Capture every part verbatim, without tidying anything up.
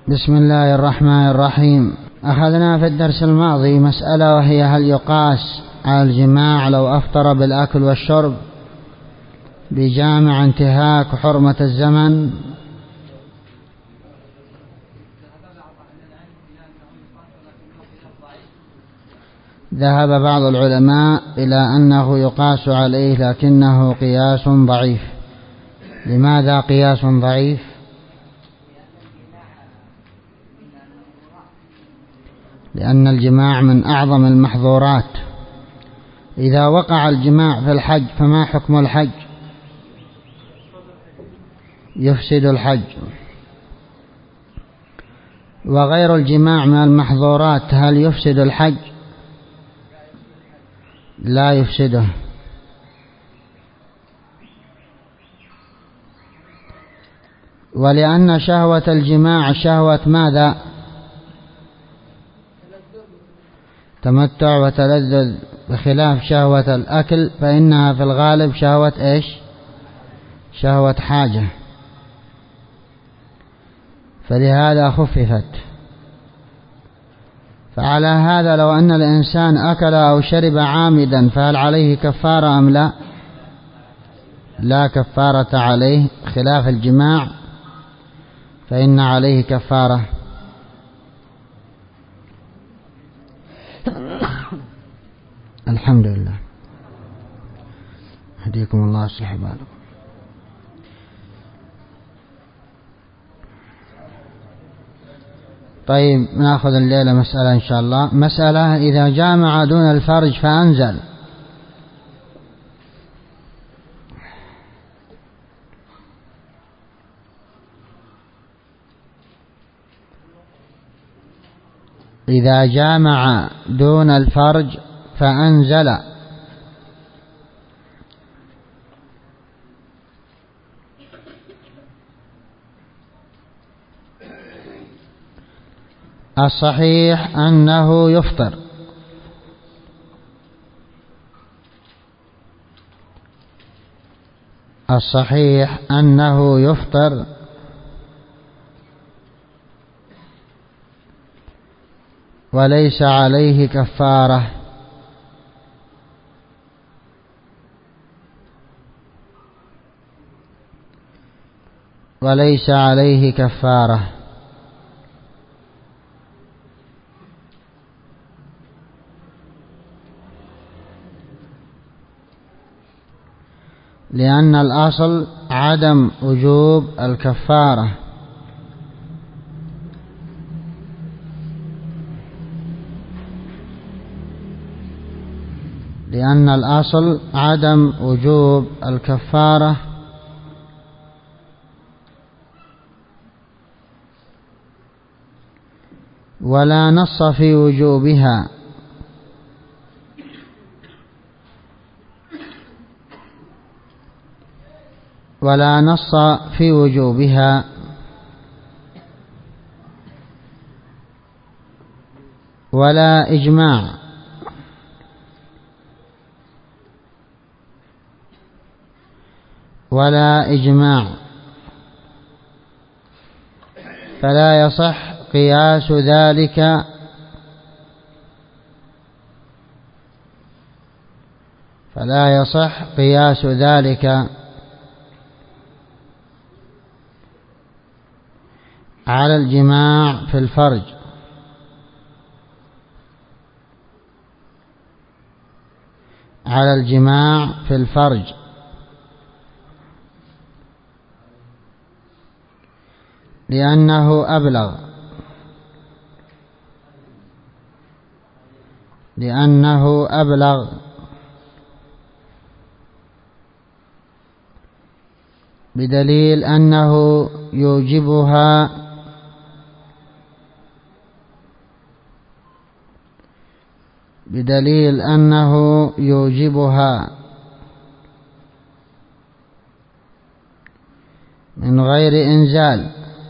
بسم الله الرحمن الرحيم. أخذنا في الدرس الماضي مسألة، وهي هل يقاس على الجماع لو أفطر بالأكل والشرب بجامع انتهاك حرمة الزمن؟ ذهب بعض العلماء إلى أنه يقاس عليه، لكنه قياس ضعيف. لماذا قياس ضعيف؟ لأن الجماع من أعظم المحظورات. إذا وقع الجماع في الحج فما حكم الحج؟ يفسد الحج. وغير الجماع من المحظورات، هل يفسد الحج؟ لا يفسده. ولأن شهوة الجماع شهوة ماذا؟ تمتع وتلذذ، بخلاف شهوة الأكل فإنها في الغالب شهوة إيش؟ شهوة حاجة، فلهذا خففت. فعلى هذا لو أن الإنسان أكل أو شرب عامدا فهل عليه كفارة أم لا؟ لا كفارة عليه، خلاف الجماع فإن عليه كفارة. الحمد لله، هديكم الله يصلح بالكم. طيب، نأخذ الليلة مسألة إن شاء الله. مسألة: إذا جامع دون الفرج فأنزل، إذا جامع دون الفرج فأنزل، الصحيح أنه يفطر. الصحيح أنه يفطر وليس عليه كفارة. وليس عليه كفارة لأن الأصل عدم وجوب الكفارة. لأن الأصل عدم وجوب الكفارة، ولا نص في وجوبها. ولا نص في وجوبها ولا إجماع. ولا إجماع فلا يصح قياس ذلك فلا يصح قياس ذلك على الجماع في الفرج. على الجماع في الفرج لأنه أبلغ. لأنه أبلغ بدليل أنه يوجبها بدليل أنه يوجبها من غير إنزال.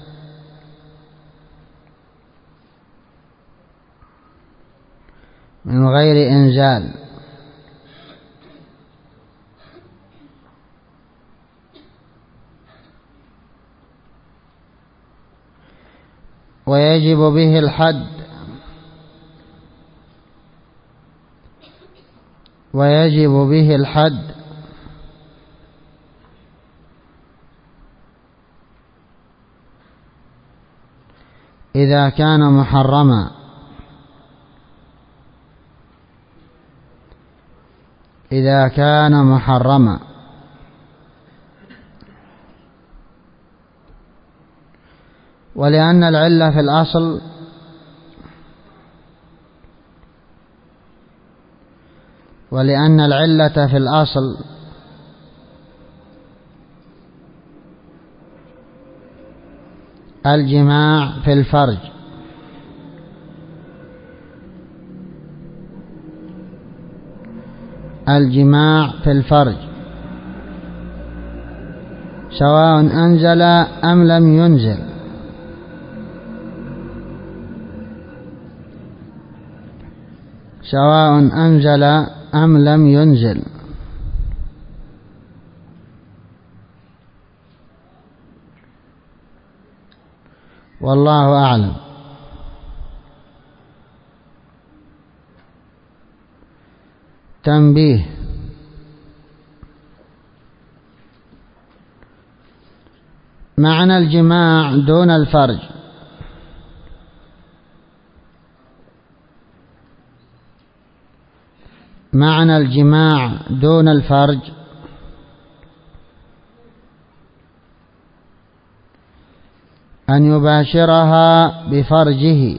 من غير إنزال ويجب به الحد ويجب به الحد إذا كان محرما إذا كان محرما ولأن العلة في الأصل ولأن العلة في الأصل الجماع في الفرج، الجماع في الفرج سواء أنزل أم لم ينزل، سواء أنزل أم لم ينزل. والله أعلم. تنبيه: معنى الجماع دون الفرج معنى الجماع دون الفرج أن يباشرها بفرجه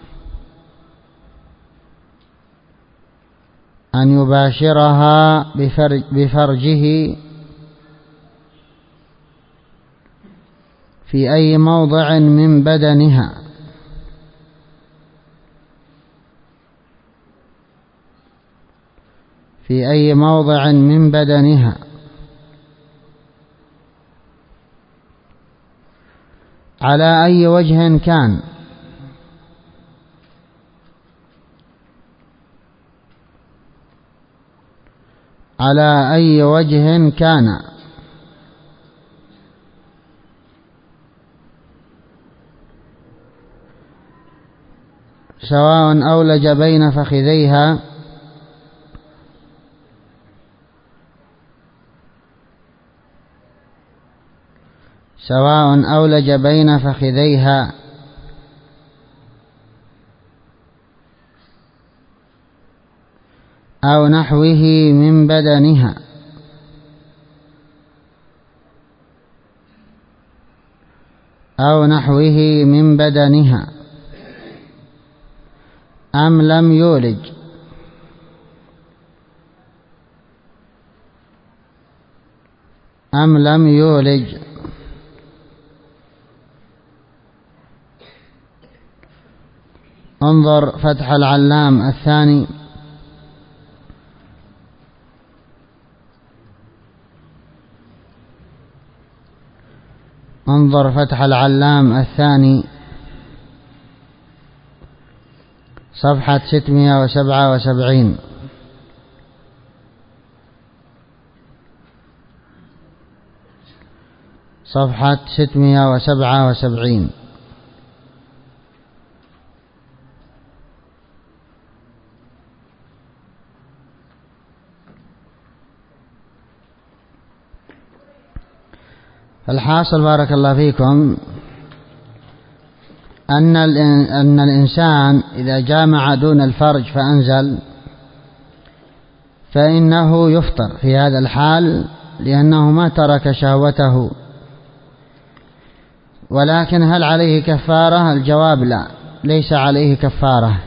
أن يباشرها بفرج بفرجه في أي موضع من بدنها في أي موضع من بدنها على أي وجه كان، على أي وجه كان سواء أولج بين فخذيها سواء أولج بين فخذيها أو نحوه من بدنها أو نحوه من بدنها أم لم يولج أم لم يولج. انظر فتح العلام الثاني انظر فتح العلام الثاني صفحة ستمائة وسبعة وسبعين. صفحة ستمائة وسبعة وسبعين. الحاصل بارك الله فيكم أن أن الإنسان إذا جامع دون الفرج فأنزل فإنه يفطر في هذا الحال لأنه ما ترك شهوته. ولكن هل عليه كفارة؟ الجواب لا، ليس عليه كفارة،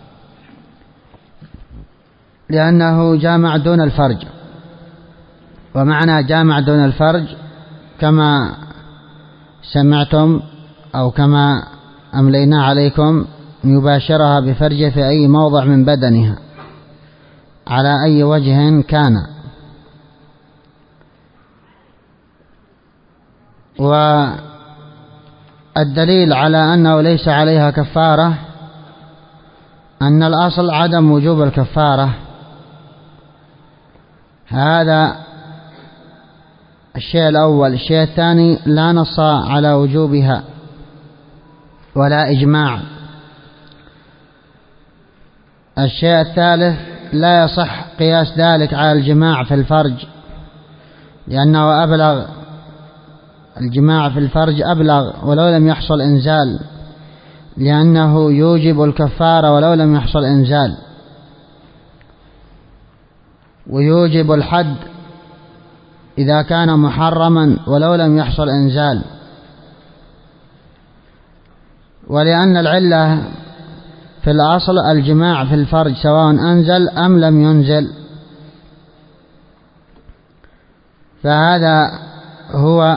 لأنه جامع دون الفرج. ومعنى جامع دون الفرج كما سمعتم أو كما أملينا عليكم يباشرها بفرجه في أي موضع من بدنها على أي وجه كان. والدليل على أنه ليس عليها كفارة أن الأصل عدم وجوب الكفارة. هذا الشيء الأول. الشيء الثاني لا نص على وجوبها، ولا إجماع. الشيء الثالث لا يصح قياس ذلك على الجماع في الفرج، لأنه أبلغ، الجماع في الفرج أبلغ ولو لم يحصل إنزال، لأنه يوجب الكفارة ولو لم يحصل إنزال، ويوجب الحد إذا كان محرما ولو لم يحصل إنزال. ولأن العلة في الأصل الجماع في الفرج سواء أنزل أم لم ينزل، فهذا هو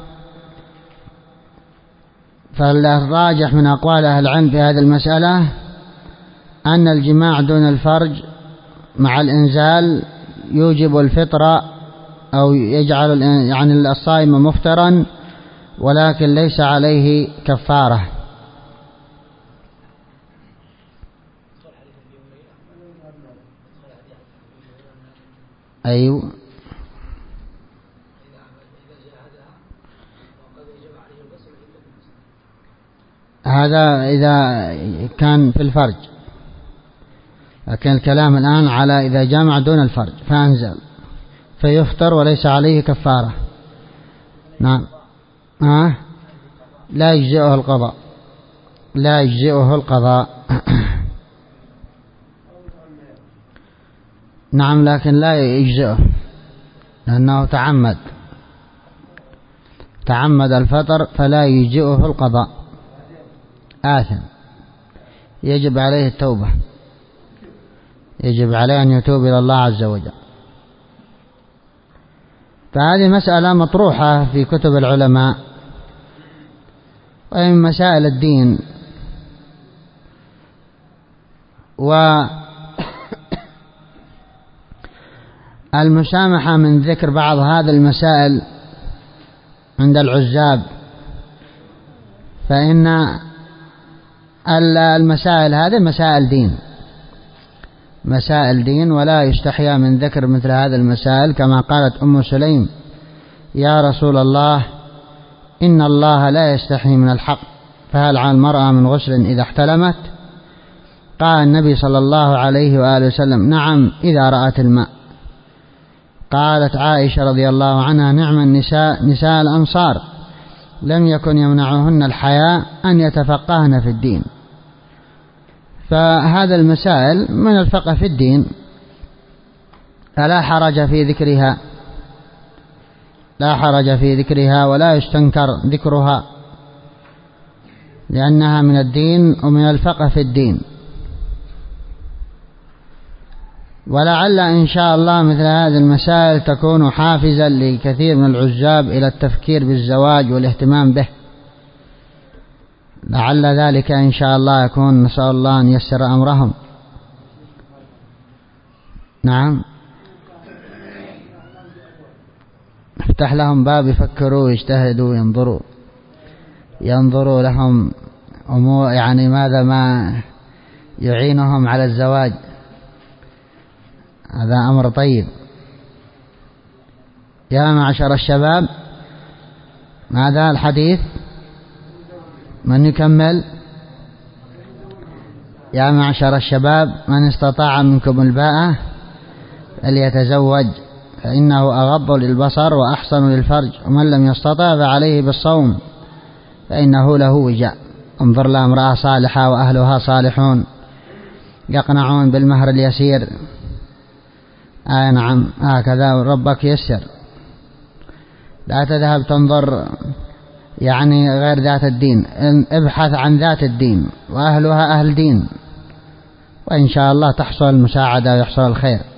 فالراجح من أقوال أهل العلم في هذه المسألة أن الجماع دون الفرج مع الإنزال يوجب الفطر أو يجعل يعني الصائم مفطرا، ولكن ليس عليه كفارة. أيوه، هذا إذا كان في الفرج، لكن الكلام الآن على إذا جامع دون الفرج فأنزل فيفطر وليس عليه كفارة. نعم. آه؟ لا يجزئه القضاء، لا يجزئه القضاء. نعم، لكن لا يجزئه لأنه تعمد تعمد الفطر فلا يجزئه القضاء، آثم، يجب عليه التوبة، يجب عليه أن يتوب إلى الله عز وجل. فهذه مسألة مطروحة في كتب العلماء وهي من مسائل الدين. والمسامحة من ذكر بعض هذه المسائل عند العزاب، فإن المسائل هذه مسائل دين، مسائل دين، ولا يستحيا من ذكر مثل هذه المسائل، كما قالت أم سليم: يا رسول الله، إن الله لا يستحي من الحق، فهل على المرأة من غسل إذا احتلمت؟ قال النبي صلى الله عليه وآله وسلم: نعم، إذا رأت الماء. قالت عائشة رضي الله عنها: نعم النساء نساء الأنصار، لم يكن يمنعهن الحياء أن يتفقهن في الدين. فهذا المسائل من الفقه في الدين، فلا حرج في ذكرها، لا حرج في ذكرها ولا يستنكر ذكرها، لأنها من الدين ومن الفقه في الدين. ولعل إن شاء الله مثل هذه المسائل تكون حافزا لكثير من العزاب إلى التفكير بالزواج والاهتمام به، لعل ذلك إن شاء الله يكون، نسأل الله أن ييسر أمرهم. نعم، افتح لهم باب يفكروا يجتهدوا ينظروا ينظروا لهم أمور، يعني ماذا ما يعينهم على الزواج، هذا أمر طيب. يا معشر الشباب، ماذا الحديث؟ من يكمل؟ يا معشر الشباب، من استطاع منكم الباءة فليتزوج، فإنه أغض للبصر وأحسن للفرج، ومن لم يستطع فعليه بالصوم فإنه له وجاء. انظر لها امرأة صالحة وأهلها صالحون يقنعون بالمهر اليسير. آه نعم، هكذا ربك يسر. لا تذهب تنظر يعني غير ذات الدين، ابحث عن ذات الدين وأهلها أهل دين، وإن شاء الله تحصل المساعدة ويحصل الخير.